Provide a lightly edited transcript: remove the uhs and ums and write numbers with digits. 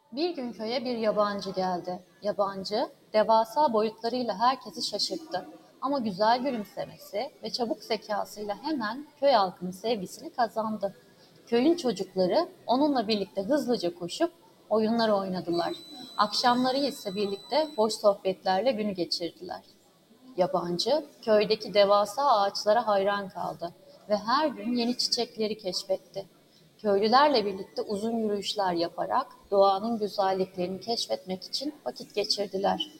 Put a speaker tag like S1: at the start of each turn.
S1: Bir gün köye bir yabancı geldi. Yabancı, devasa boyutlarıyla herkesi şaşırttı. Ama güzel gülümsemesi ve çabuk zekasıyla hemen köy halkının sevgisini kazandı. Köyün çocukları onunla birlikte hızlıca koşup oyunlar oynadılar. Akşamları ise birlikte boş sohbetlerle günü geçirdiler. Yabancı, köydeki devasa ağaçlara hayran kaldı ve her gün yeni çiçekleri keşfetti. Köylülerle birlikte uzun yürüyüşler yaparak doğanın güzelliklerini keşfetmek için vakit geçirdiler.